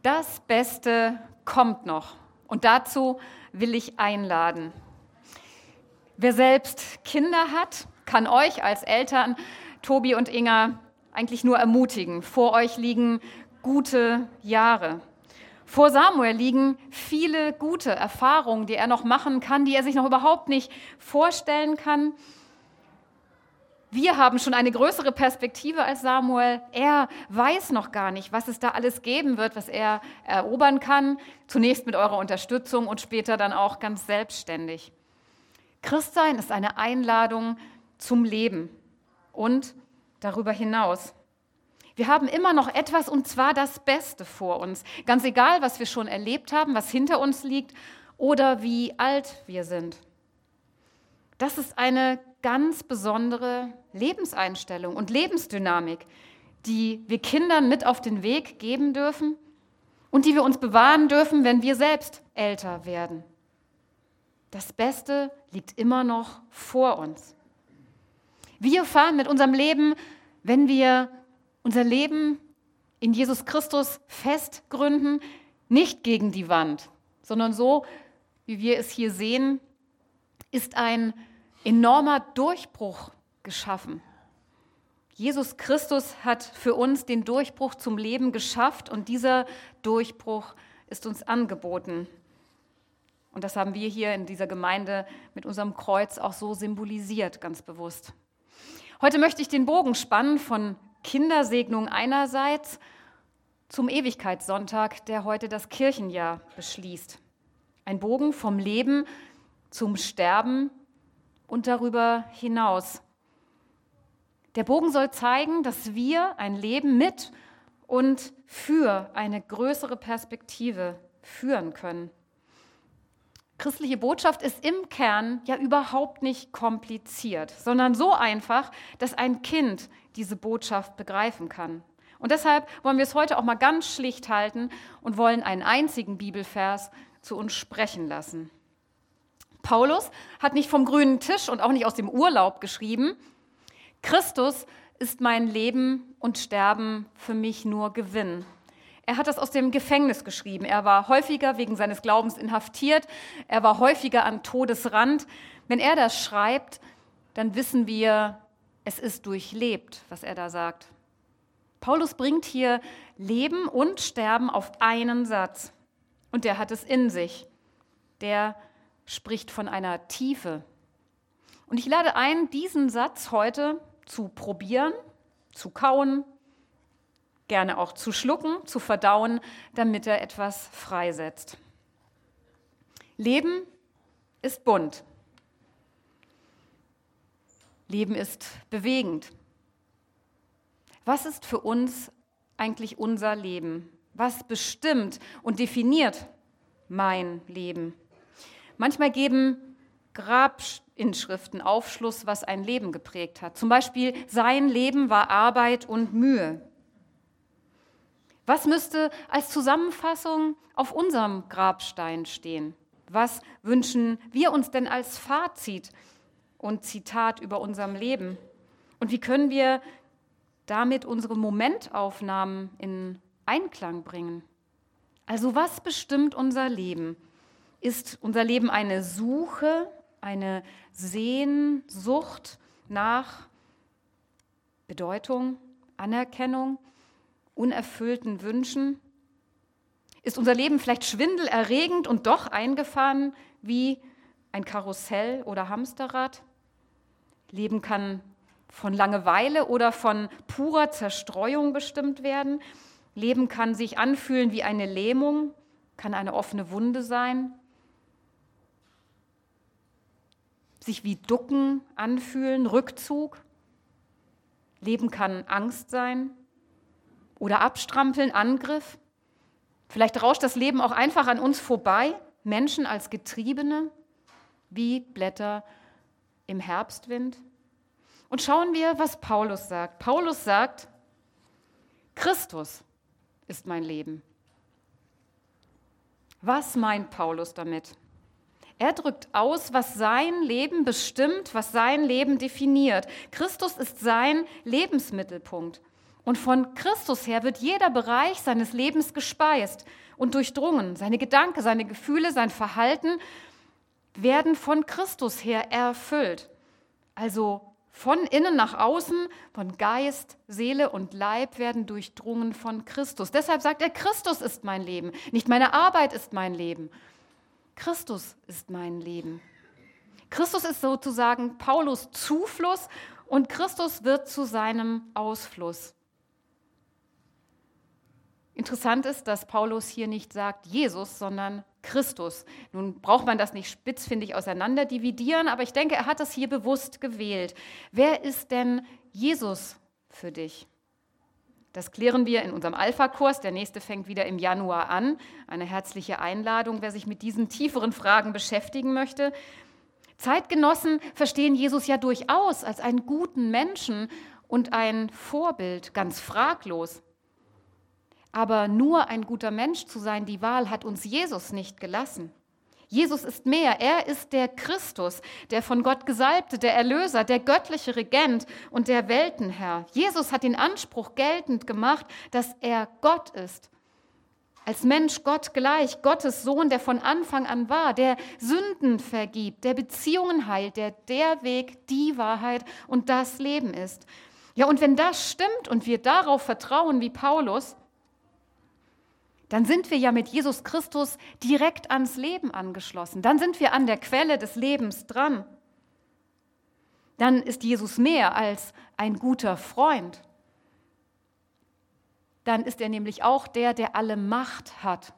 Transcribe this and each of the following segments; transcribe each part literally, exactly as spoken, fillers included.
Das Beste kommt noch und dazu will ich einladen. Wer selbst Kinder hat, kann euch als Eltern, Tobi und Inga, eigentlich nur ermutigen. Vor euch liegen gute Jahre. Vor Samuel liegen viele gute Erfahrungen, die er noch machen kann, die er sich noch überhaupt nicht vorstellen kann. Wir haben schon eine größere Perspektive als Samuel. Er weiß noch gar nicht, was es da alles geben wird, was er erobern kann. Zunächst mit eurer Unterstützung und später dann auch ganz selbstständig. Christsein ist eine Einladung zum Leben und darüber hinaus. Wir haben immer noch etwas, und zwar das Beste vor uns. Ganz egal, was wir schon erlebt haben, was hinter uns liegt oder wie alt wir sind. Das ist eine ganz besondere Lebenseinstellung und Lebensdynamik, die wir Kindern mit auf den Weg geben dürfen und die wir uns bewahren dürfen, wenn wir selbst älter werden. Das Beste liegt immer noch vor uns. Wir fahren mit unserem Leben, wenn wir unser Leben in Jesus Christus festgründen, nicht gegen die Wand, sondern so, wie wir es hier sehen, ist ein enormer Durchbruch geschaffen. Jesus Christus hat für uns den Durchbruch zum Leben geschafft und dieser Durchbruch ist uns angeboten. Und das haben wir hier in dieser Gemeinde mit unserem Kreuz auch so symbolisiert, ganz bewusst. Heute möchte ich den Bogen spannen von Kindersegnung einerseits zum Ewigkeitssonntag, der heute das Kirchenjahr beschließt. Ein Bogen vom Leben zum Sterben und darüber hinaus. Der Bogen soll zeigen, dass wir ein Leben mit und für eine größere Perspektive führen können. Christliche Botschaft ist im Kern ja überhaupt nicht kompliziert, sondern so einfach, dass ein Kind diese Botschaft begreifen kann. Und deshalb wollen wir es heute auch mal ganz schlicht halten und wollen einen einzigen Bibelvers zu uns sprechen lassen. Paulus hat nicht vom grünen Tisch und auch nicht aus dem Urlaub geschrieben: Christus ist mein Leben und Sterben für mich nur Gewinn. Er hat das aus dem Gefängnis geschrieben. Er war häufiger wegen seines Glaubens inhaftiert. Er war häufiger an Todesrand. Wenn er das schreibt, dann wissen wir, es ist durchlebt, was er da sagt. Paulus bringt hier Leben und Sterben auf einen Satz. Und der hat es in sich. Der spricht von einer Tiefe. Und ich lade ein, diesen Satz heute zu probieren, zu kauen, gerne auch zu schlucken, zu verdauen, damit er etwas freisetzt. Leben ist bunt. Leben ist bewegend. Was ist für uns eigentlich unser Leben? Was bestimmt und definiert mein Leben? Manchmal geben Grabinschriften Aufschluss, was ein Leben geprägt hat. Zum Beispiel, sein Leben war Arbeit und Mühe. Was müsste als Zusammenfassung auf unserem Grabstein stehen? Was wünschen wir uns denn als Fazit und Zitat über unserem Leben? Und wie können wir damit unsere Momentaufnahmen in Einklang bringen? Also was bestimmt unser Leben? Ist unser Leben eine Suche, eine Sehnsucht nach Bedeutung, Anerkennung, unerfüllten Wünschen? Ist unser Leben vielleicht schwindelerregend und doch eingefahren wie ein Karussell oder Hamsterrad? Leben kann von Langeweile oder von purer Zerstreuung bestimmt werden. Leben kann sich anfühlen wie eine Lähmung, kann eine offene Wunde sein, sich wie Ducken anfühlen, Rückzug. Leben kann Angst sein oder Abstrampeln, Angriff. Vielleicht rauscht das Leben auch einfach an uns vorbei, Menschen als Getriebene, wie Blätter im Herbstwind. Und schauen wir, was Paulus sagt. Paulus sagt, Christus ist mein Leben. Was meint Paulus damit? Er drückt aus, was sein Leben bestimmt, was sein Leben definiert. Christus ist sein Lebensmittelpunkt. Und von Christus her wird jeder Bereich seines Lebens gespeist und durchdrungen. Seine Gedanken, seine Gefühle, sein Verhalten werden von Christus her erfüllt. Also von innen nach außen, von Geist, Seele und Leib werden durchdrungen von Christus. Deshalb sagt er, Christus ist mein Leben, nicht meine Arbeit ist mein Leben. Christus ist mein Leben. Christus ist sozusagen Paulus Zufluss und Christus wird zu seinem Ausfluss. Interessant ist, dass Paulus hier nicht sagt Jesus, sondern Christus. Nun braucht man das nicht spitzfindig auseinander dividieren, aber ich denke, er hat das hier bewusst gewählt. Wer ist denn Jesus für dich? Das klären wir in unserem Alpha-Kurs. Der nächste fängt wieder im Januar an. Eine herzliche Einladung, wer sich mit diesen tieferen Fragen beschäftigen möchte. Zeitgenossen verstehen Jesus ja durchaus als einen guten Menschen und ein Vorbild, ganz fraglos. Aber nur ein guter Mensch zu sein, die Wahl hat uns Jesus nicht gelassen. Jesus ist mehr, er ist der Christus, der von Gott Gesalbte, der Erlöser, der göttliche Regent und der Weltenherr. Jesus hat den Anspruch geltend gemacht, dass er Gott ist. Als Mensch Gott gleich, Gottes Sohn, der von Anfang an war, der Sünden vergibt, der Beziehungen heilt, der der Weg, die Wahrheit und das Leben ist. Ja, und wenn das stimmt und wir darauf vertrauen wie Paulus, dann sind wir ja mit Jesus Christus direkt ans Leben angeschlossen. Dann sind wir an der Quelle des Lebens dran. Dann ist Jesus mehr als ein guter Freund. Dann ist er nämlich auch der, der alle Macht hat.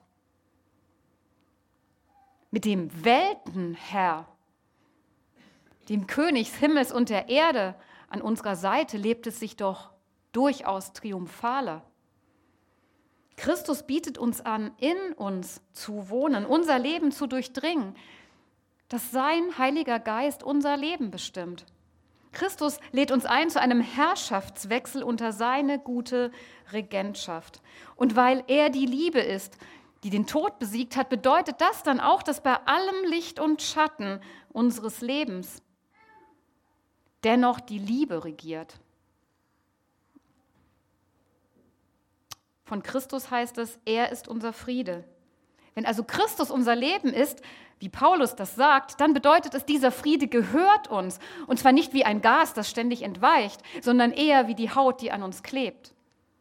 Mit dem Weltenherr, dem König des Himmels und der Erde an unserer Seite lebt es sich doch durchaus triumphaler. Christus bietet uns an, in uns zu wohnen, unser Leben zu durchdringen, dass sein Heiliger Geist unser Leben bestimmt. Christus lädt uns ein zu einem Herrschaftswechsel unter seine gute Regentschaft. Und weil er die Liebe ist, die den Tod besiegt hat, bedeutet das dann auch, dass bei allem Licht und Schatten unseres Lebens dennoch die Liebe regiert. Von Christus heißt es, er ist unser Friede. Wenn also Christus unser Leben ist, wie Paulus das sagt, dann bedeutet es, dieser Friede gehört uns. Und zwar nicht wie ein Gas, das ständig entweicht, sondern eher wie die Haut, die an uns klebt.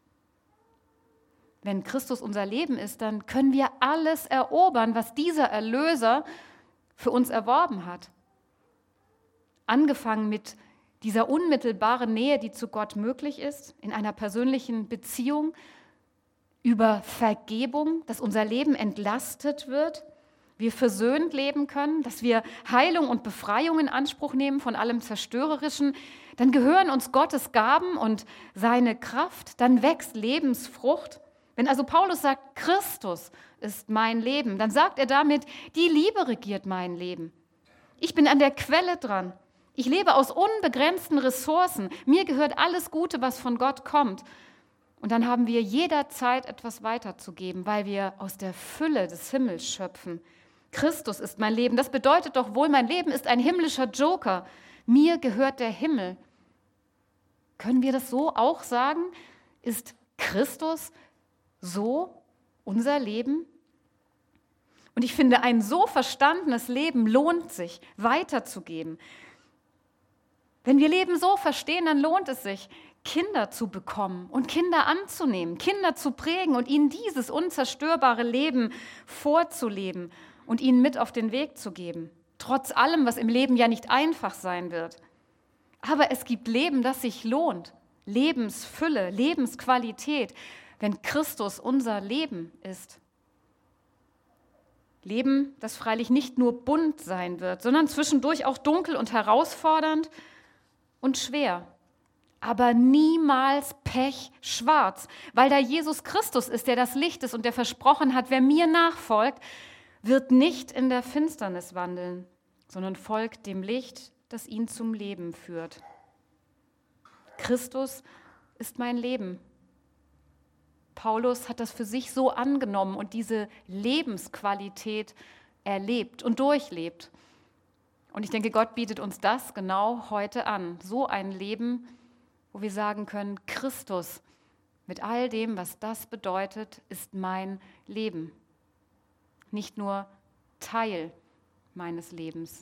Wenn Christus unser Leben ist, dann können wir alles erobern, was dieser Erlöser für uns erworben hat. Angefangen mit dieser unmittelbaren Nähe, die zu Gott möglich ist, in einer persönlichen Beziehung, über Vergebung, dass unser Leben entlastet wird, wir versöhnt leben können, dass wir Heilung und Befreiung in Anspruch nehmen von allem Zerstörerischen, dann gehören uns Gottes Gaben und seine Kraft, dann wächst Lebensfrucht. Wenn also Paulus sagt, Christus ist mein Leben, dann sagt er damit, die Liebe regiert mein Leben. Ich bin an der Quelle dran. Ich lebe aus unbegrenzten Ressourcen. Mir gehört alles Gute, was von Gott kommt. Und dann haben wir jederzeit etwas weiterzugeben, weil wir aus der Fülle des Himmels schöpfen. Christus ist mein Leben. Das bedeutet doch wohl, mein Leben ist ein himmlischer Joker. Mir gehört der Himmel. Können wir das so auch sagen? Ist Christus so unser Leben? Und ich finde, ein so verstandenes Leben lohnt sich, weiterzugeben. Wenn wir Leben so verstehen, dann lohnt es sich, Kinder zu bekommen und Kinder anzunehmen, Kinder zu prägen und ihnen dieses unzerstörbare Leben vorzuleben und ihnen mit auf den Weg zu geben. Trotz allem, was im Leben ja nicht einfach sein wird. Aber es gibt Leben, das sich lohnt. Lebensfülle, Lebensqualität, wenn Christus unser Leben ist. Leben, das freilich nicht nur bunt sein wird, sondern zwischendurch auch dunkel und herausfordernd und schwer. Aber niemals pechschwarz, weil da Jesus Christus ist, der das Licht ist und der versprochen hat, wer mir nachfolgt, wird nicht in der Finsternis wandeln, sondern folgt dem Licht, das ihn zum Leben führt. Christus ist mein Leben. Paulus hat das für sich so angenommen und diese Lebensqualität erlebt und durchlebt. Und ich denke, Gott bietet uns das genau heute an. So ein Leben, wo wir sagen können, Christus Mit all dem, was das bedeutet, ist mein Leben. Nicht nur Teil meines Lebens.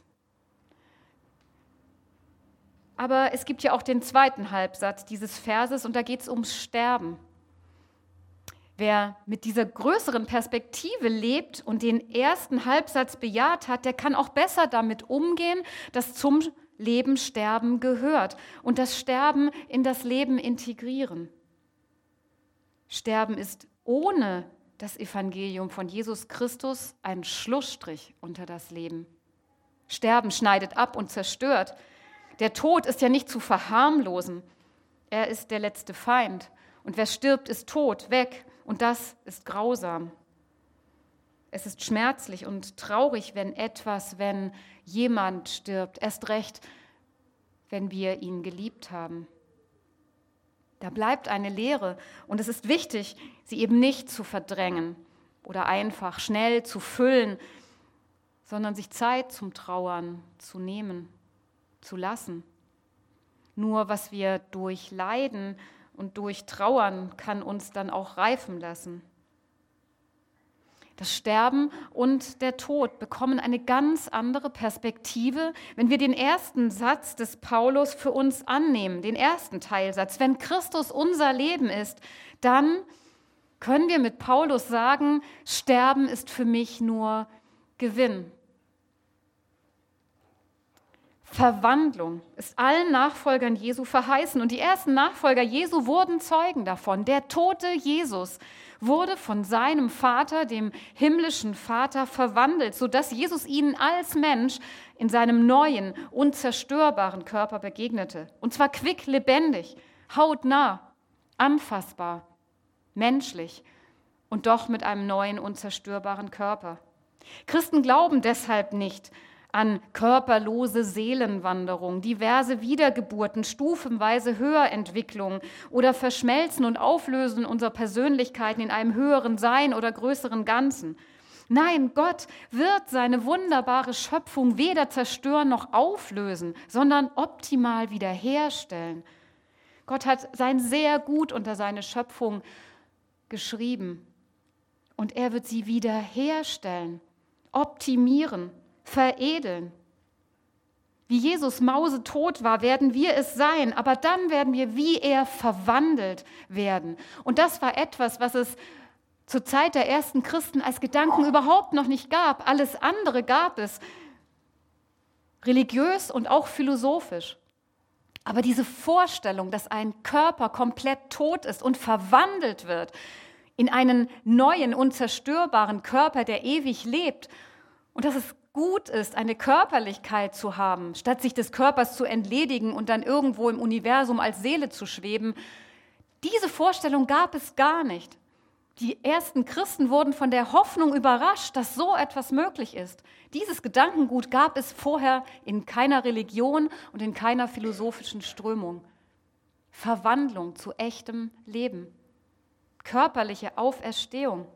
Aber es gibt ja auch den zweiten Halbsatz dieses Verses und da geht es ums Sterben. Wer mit dieser größeren Perspektive lebt und den ersten Halbsatz bejaht hat, der kann auch besser damit umgehen, dass zum Leben Sterben gehört und das Sterben in das Leben integrieren. Sterben ist ohne das Evangelium von Jesus Christus ein Schlussstrich unter das Leben. Sterben schneidet ab und zerstört. Der Tod ist ja nicht zu verharmlosen. Er ist der letzte Feind. Und wer stirbt, ist tot, weg. Und das ist grausam. Es ist schmerzlich und traurig, wenn etwas, wenn jemand stirbt. Erst recht, wenn wir ihn geliebt haben. Da bleibt eine Leere. Und es ist wichtig, sie eben nicht zu verdrängen oder einfach schnell zu füllen, sondern sich Zeit zum Trauern zu nehmen, zu lassen. Nur was wir durchleiden und durchtrauern, kann uns dann auch reifen lassen. Das Sterben und der Tod bekommen eine ganz andere Perspektive, wenn wir den ersten Satz des Paulus für uns annehmen, den ersten Teilsatz. Wenn Christus unser Leben ist, dann können wir mit Paulus sagen, Sterben ist für mich nur Gewinn. Verwandlung ist allen Nachfolgern Jesu verheißen und die ersten Nachfolger Jesu wurden Zeugen davon. Der tote Jesus wurde von seinem Vater, dem himmlischen Vater, verwandelt, sodass Jesus ihnen als Mensch in seinem neuen, unzerstörbaren Körper begegnete. Und zwar quicklebendig, hautnah, anfassbar, menschlich und doch mit einem neuen, unzerstörbaren Körper. Christen glauben deshalb nicht an körperlose Seelenwanderung, diverse Wiedergeburten, stufenweise Höherentwicklung oder Verschmelzen und Auflösen unserer Persönlichkeiten in einem höheren Sein oder größeren Ganzen. Nein, Gott wird seine wunderbare Schöpfung weder zerstören noch auflösen, sondern optimal wiederherstellen. Gott hat sein sehr gut unter seine Schöpfung geschrieben und er wird sie wiederherstellen, optimieren, veredeln. Wie Jesus mausetot war, werden wir es sein, aber dann werden wir wie er verwandelt werden. Und das war etwas, was es zur Zeit der ersten Christen als Gedanken überhaupt noch nicht gab. Alles andere gab es, religiös und auch philosophisch. Aber diese Vorstellung, dass ein Körper komplett tot ist und verwandelt wird in einen neuen, unzerstörbaren Körper, der ewig lebt, und dass es gut ist, eine Körperlichkeit zu haben, statt sich des Körpers zu entledigen und dann irgendwo im Universum als Seele zu schweben. Diese Vorstellung gab es gar nicht. Die ersten Christen wurden von der Hoffnung überrascht, dass so etwas möglich ist. Dieses Gedankengut gab es vorher in keiner Religion und in keiner philosophischen Strömung. Verwandlung zu echtem Leben, körperliche Auferstehung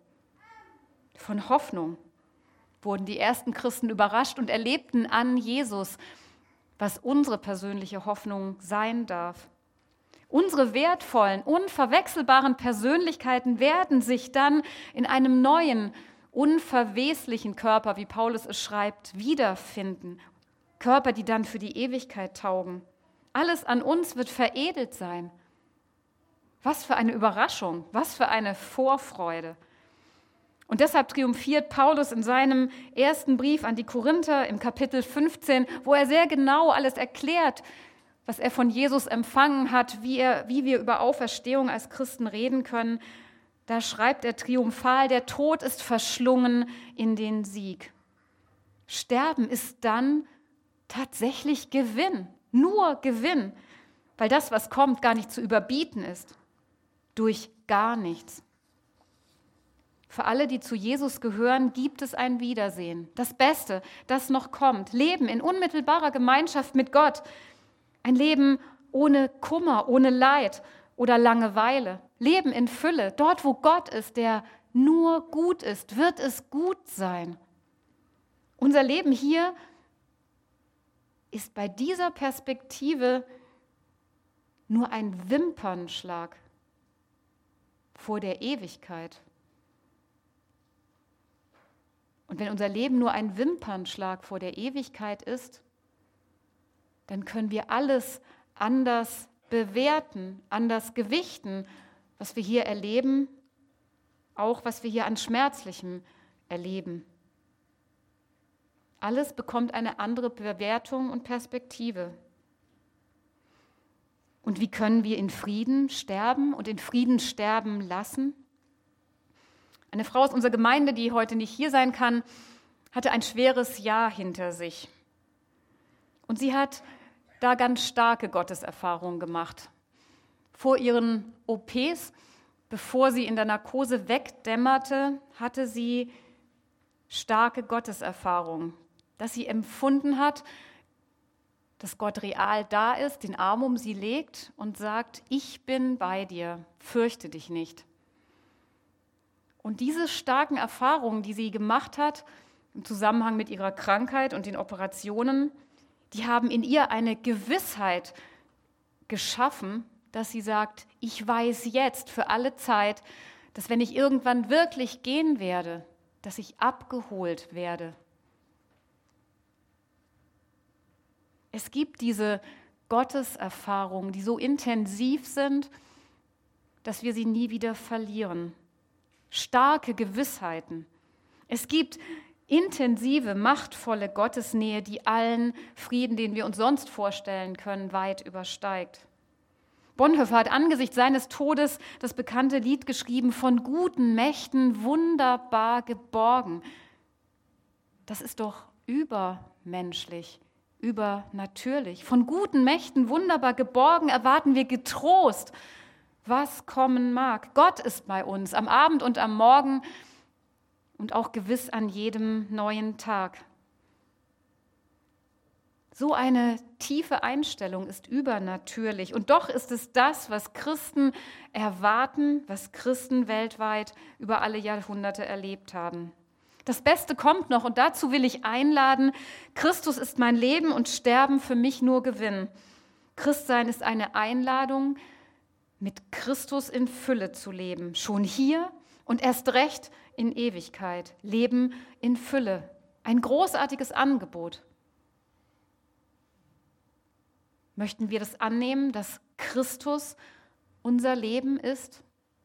von Hoffnung. Wurden die ersten Christen überrascht und erlebten an Jesus, was unsere persönliche Hoffnung sein darf. Unsere wertvollen, unverwechselbaren Persönlichkeiten werden sich dann in einem neuen, unverweslichen Körper, wie Paulus es schreibt, wiederfinden. Körper, die dann für die Ewigkeit taugen. Alles an uns wird veredelt sein. Was für eine Überraschung, was für eine Vorfreude. Und deshalb triumphiert Paulus in seinem ersten Brief an die Korinther im Kapitel fünfzehn, wo er sehr genau alles erklärt, was er von Jesus empfangen hat, wie, er, wie wir über Auferstehung als Christen reden können. Da schreibt er triumphal, der Tod ist verschlungen in den Sieg. Sterben ist dann tatsächlich Gewinn, nur Gewinn, weil das, was kommt, gar nicht zu überbieten ist, durch gar nichts. Für alle, die zu Jesus gehören, gibt es ein Wiedersehen. Das Beste, das noch kommt. Leben in unmittelbarer Gemeinschaft mit Gott. Ein Leben ohne Kummer, ohne Leid oder Langeweile. Leben in Fülle. Dort, wo Gott ist, der nur gut ist, wird es gut sein. Unser Leben hier ist bei dieser Perspektive nur ein Wimpernschlag. vor der Ewigkeit. Und wenn unser Leben nur ein Wimpernschlag vor der Ewigkeit ist, dann können wir alles anders bewerten, anders gewichten, was wir hier erleben, auch was wir hier an Schmerzlichem erleben. Alles bekommt eine andere Bewertung und Perspektive. Und wie können wir in Frieden sterben und in Frieden sterben lassen? Eine Frau aus unserer Gemeinde, die heute nicht hier sein kann, hatte ein schweres Jahr hinter sich. Und sie hat da ganz starke Gotteserfahrungen gemacht. Vor ihren O Ps, bevor sie in der Narkose wegdämmerte, hatte sie starke Gotteserfahrungen, dass sie empfunden hat, dass Gott real da ist, den Arm um sie legt und sagt, ich bin bei dir, fürchte dich nicht. Und diese starken Erfahrungen, die sie gemacht hat, im Zusammenhang mit ihrer Krankheit und den Operationen, die haben in ihr eine Gewissheit geschaffen, dass sie sagt, ich weiß jetzt für alle Zeit, dass wenn ich irgendwann wirklich gehen werde, dass ich abgeholt werde. Es gibt diese Gotteserfahrungen, die so intensiv sind, dass wir sie nie wieder verlieren. Starke Gewissheiten. Es gibt intensive, machtvolle Gottesnähe, die allen Frieden, den wir uns sonst vorstellen können, weit übersteigt. Bonhoeffer hat angesichts seines Todes das bekannte Lied geschrieben, von guten Mächten wunderbar geborgen. Das ist doch übermenschlich, übernatürlich. Von guten Mächten wunderbar geborgen erwarten wir getrost, was kommen mag. Gott ist bei uns am Abend und am Morgen und auch gewiss an jedem neuen Tag. So eine tiefe Einstellung ist übernatürlich. Und doch ist es das, was Christen erwarten, was Christen weltweit über alle Jahrhunderte erlebt haben. Das Beste kommt noch und dazu will ich einladen, Christus ist mein Leben und Sterben für mich nur Gewinn. Christsein ist eine Einladung, mit Christus in Fülle zu leben, schon hier und erst recht in Ewigkeit. Leben in Fülle, ein großartiges Angebot. Möchten wir das annehmen, dass Christus unser Leben ist?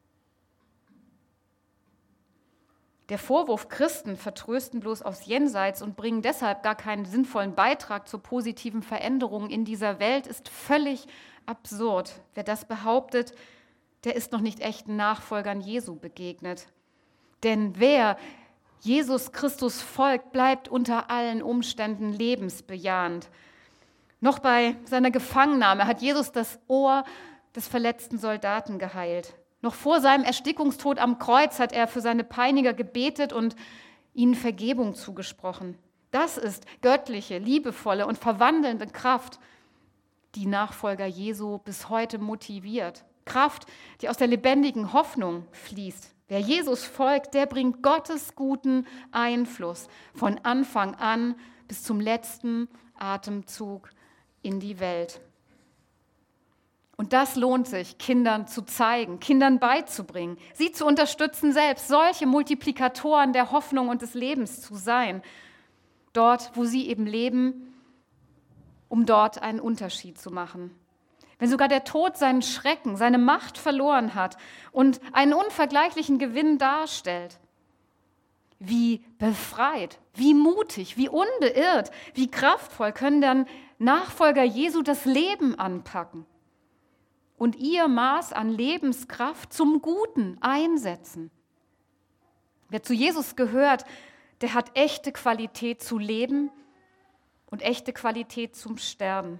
Der Vorwurf, Christen vertrösten bloß aufs Jenseits und bringen deshalb gar keinen sinnvollen Beitrag zur positiven Veränderung in dieser Welt, ist völlig absurd. Wer das behauptet, der ist noch nicht echten Nachfolgern Jesu begegnet. Denn wer Jesus Christus folgt, bleibt unter allen Umständen lebensbejahend. Noch bei seiner Gefangennahme hat Jesus das Ohr des verletzten Soldaten geheilt. Noch vor seinem Erstickungstod am Kreuz hat er für seine Peiniger gebetet und ihnen Vergebung zugesprochen. Das ist göttliche, liebevolle und verwandelnde Kraft, die Nachfolger Jesu bis heute motiviert. Kraft, die aus der lebendigen Hoffnung fließt. Wer Jesus folgt, der bringt Gottes guten Einfluss von Anfang an bis zum letzten Atemzug in die Welt. Und das lohnt sich, Kindern zu zeigen, Kindern beizubringen, sie zu unterstützen, selbst solche Multiplikatoren der Hoffnung und des Lebens zu sein, dort, wo sie eben leben, um dort einen Unterschied zu machen. Wenn sogar der Tod seinen Schrecken, seine Macht verloren hat und einen unvergleichlichen Gewinn darstellt, wie befreit, wie mutig, wie unbeirrt, wie kraftvoll können dann Nachfolger Jesu das Leben anpacken und ihr Maß an Lebenskraft zum Guten einsetzen. Wer zu Jesus gehört, der hat echte Qualität zu leben und echte Qualität zum Sterben.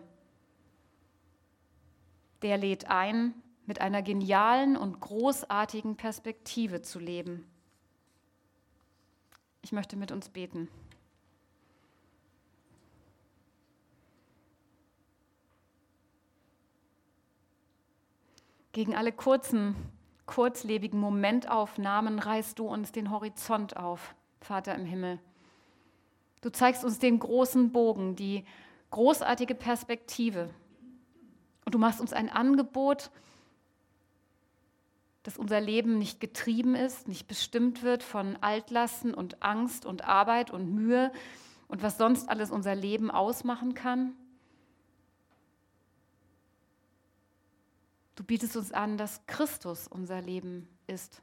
Der lädt ein, mit einer genialen und großartigen Perspektive zu leben. Ich möchte mit uns beten. Gegen alle kurzen, kurzlebigen Momentaufnahmen reißt du uns den Horizont auf, Vater im Himmel. Du zeigst uns den großen Bogen, die großartige Perspektive. Und du machst uns ein Angebot, dass unser Leben nicht getrieben ist, nicht bestimmt wird von Altlasten und Angst und Arbeit und Mühe und was sonst alles unser Leben ausmachen kann. Du bietest uns an, dass Christus unser Leben ist.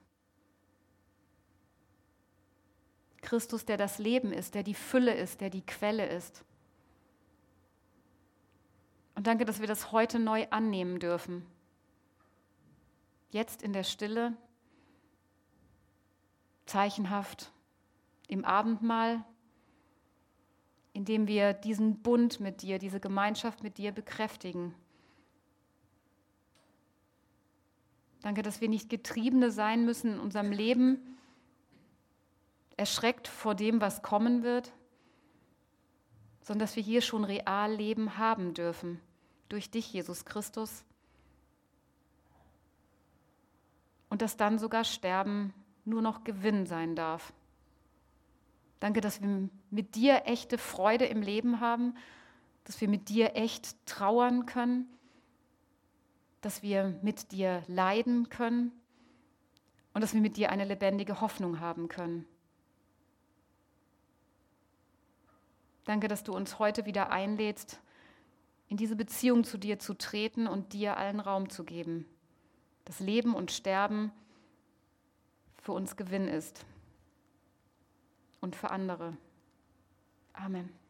Christus, der das Leben ist, der die Fülle ist, der die Quelle ist. Und danke, dass wir das heute neu annehmen dürfen. Jetzt in der Stille, zeichenhaft, im Abendmahl, indem wir diesen Bund mit dir, diese Gemeinschaft mit dir bekräftigen. Danke, dass wir nicht Getriebene sein müssen in unserem Leben, erschreckt vor dem, was kommen wird, sondern dass wir hier schon real Leben haben dürfen, durch dich, Jesus Christus. Und dass dann sogar Sterben nur noch Gewinn sein darf. Danke, dass wir mit dir echte Freude im Leben haben, dass wir mit dir echt trauern können, dass wir mit dir leiden können und dass wir mit dir eine lebendige Hoffnung haben können. Danke, dass du uns heute wieder einlädst, in diese Beziehung zu dir zu treten und dir allen Raum zu geben. Dass Leben und Sterben für uns Gewinn ist und für andere. Amen.